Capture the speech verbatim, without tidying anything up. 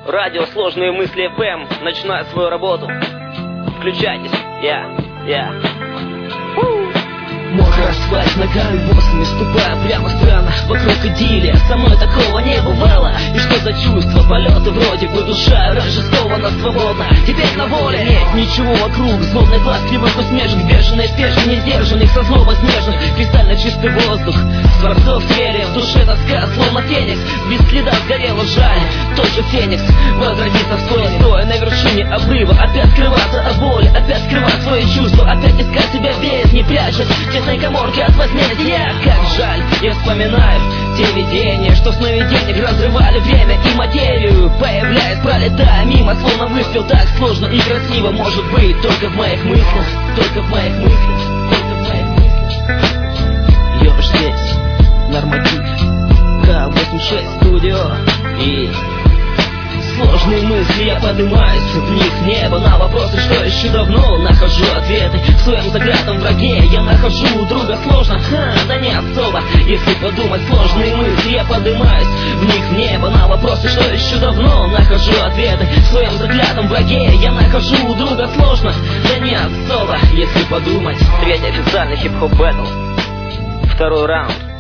Радио «Сложные мысли эф эм» начинает свою работу. Включайтесь, я, я. Мокро асфальт ногами босыми ступая прямо странно. Вокруг идиллия, со мной такого не бывало. И что за чувство, полеты вроде бы душа раньше скована свободно, теперь на воле. Нет ничего вокруг, злобный глаз кривых усмешек, бешеные спешки, не сдержанных, со злоба снежных. Кристально чистый воздух, скворцов трели, в душе тоска, словно феникс. Без следа сгорела жаль, тот же феникс возродится вскоре, стоя на вершине обрыва. Опять скрываться от боли, опять скрывать свои чувства, опять искать себя без, не прячась в тесной коморке от возмездия. Я, как жаль, я вспоминаю те видения, что сновидениях разрывали время и материю. Появляясь, пролетая мимо, словно выстрел, так сложно и красиво может быть только в моих мыслях, только в моих мыслях, только в моих мыслях. Ёж здесь, норматив, ка восемьдесят шесть студио. И сложные мысли, я поднимаюсь в них в небо, на вопросы, что еще давно нахожу ответы. В своем заклятом враге я нахожу друга сложно, ха, да не особо. Если подумать, сложные мысли, я поднимаюсь в них в небо, на вопросы, что еще давно нахожу ответы. В своем заклятом враге я нахожу друга сложно, да не особо. Если подумать. Третий официальный хип-хоп бэтл. Второй раунд.